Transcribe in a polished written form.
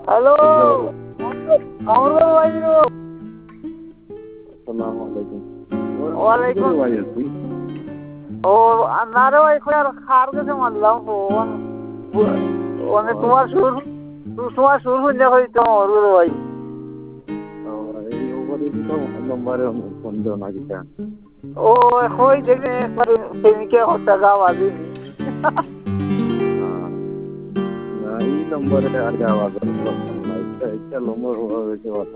Hello, hello, Kamrul ভাই গো। আসসালামু আলাইকুম। ওয়ালাইকুম ভাই আছি। ও আন্নারে এখন আর খার গেছে মারলাম ফোন মানে তোমার সুর শুনে হইতো কামরুল ভাই। এই ওভারে তো নম্বরে ফোন দেও না কিটা। ও হই দেখে একবার প্রেমিকে হত্যা গা বাজিনি। না এই নম্বরে আর যাওয়া যাবে না। এটা নম্বর হয়েছে